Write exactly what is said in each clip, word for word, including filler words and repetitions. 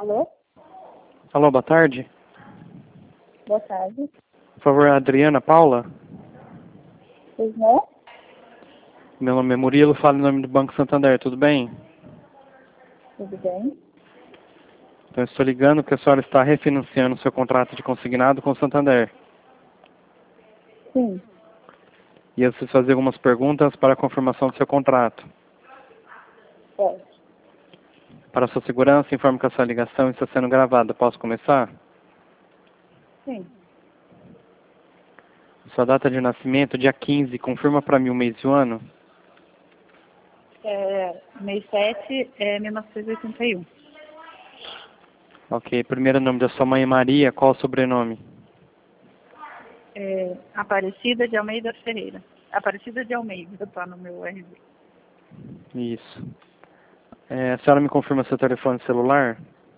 Alô? Alô, boa tarde. Boa tarde. Por favor, a Adriana Paula. Pois não? Meu nome é Murilo, falo em nome do Banco Santander, tudo bem? Tudo bem? Então, eu estou ligando porque a senhora está refinanciando seu contrato de consignado com o Santander. Sim. E eu preciso fazer algumas perguntas para a confirmação do seu contrato. Pode. Para a sua segurança, informo que a sua ligação está sendo gravada. Posso começar? Sim. Sua data de nascimento, dia quinze, confirma para mim o mês e o ano? É, mês sete é mil novecentos e oitenta e um. Ok. Primeiro nome da sua mãe é Maria. Qual o sobrenome? É, Aparecida de Almeida Ferreira. Aparecida de Almeida, tá no meu R V. Isso. É, a senhora me confirma seu telefone celular?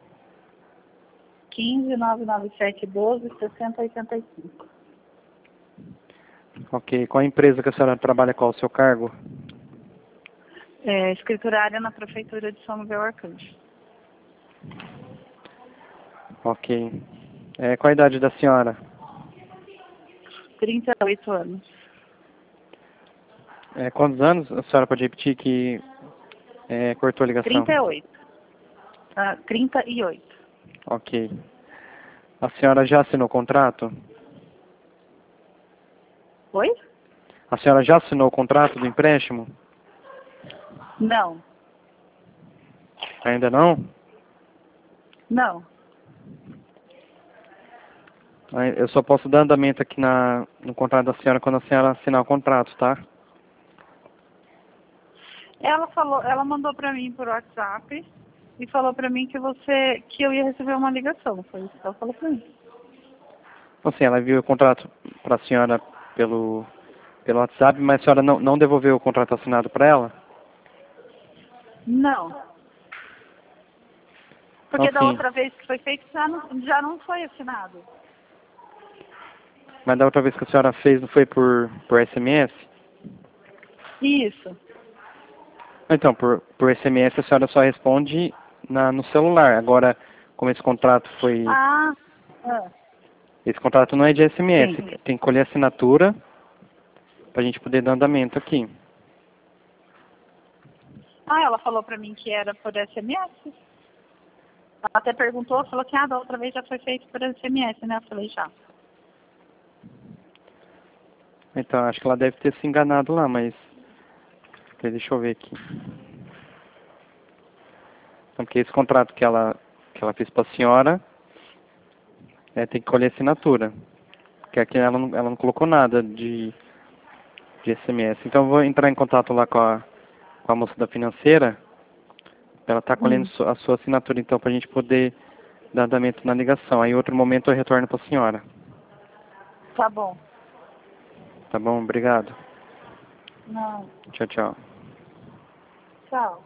quinze, nove nove sete, doze, sessenta, oitenta e cinco. Ok. Qual a empresa que a senhora trabalha? Qual o seu cargo? É, escriturária na Prefeitura de São Miguel Arcanjo. Ok. É, qual a idade da senhora? trinta e oito anos. É, quantos anos? A senhora pode repetir que é, cortou a ligação? trinta e oito. Ah, trinta e oito. Ok. A senhora já assinou o contrato? Oi? A senhora já assinou o contrato do empréstimo? Não. Ainda não? Não. Aí, eu só posso dar andamento aqui na, no contrato da senhora quando a senhora assinar o contrato, tá? Ela falou, ela mandou pra mim por WhatsApp e falou pra mim que você, que eu ia receber uma ligação. Foi isso que ela falou pra mim. Assim, ela viu o contrato para a senhora pelo, pelo WhatsApp, mas a senhora não, não devolveu o contrato assinado para ela? Não. Porque da Assim, outra vez que foi feito já não, já não foi assinado. mas da outra vez que a senhora fez não foi por, por S M S? Isso. Então, por, por S M S a senhora só responde na, no celular. Agora, como esse contrato foi... Ah, ah, Esse contrato não é de S M S. sim. Tem que colher assinatura para a gente poder dar andamento aqui. Ah, ela falou pra mim que era por S M S. Ela até perguntou, falou que ah, da outra vez já foi feito por S M S, né? Eu falei, já. Então, acho que ela deve ter se enganado lá, mas... Deixa eu ver aqui. Então, porque esse contrato que ela, que ela fez para a senhora... É, tem que colher assinatura. Porque aqui ela não, ela não colocou nada de, de S M S. Então eu vou entrar em contato lá com a, com a moça da financeira. Ela está colhendo Hum. a sua assinatura, então, para a gente poder dar andamento na ligação. Aí em outro momento eu retorno para a senhora. Tá bom. Tá bom? Obrigado. Não. Tchau, tchau. Tchau.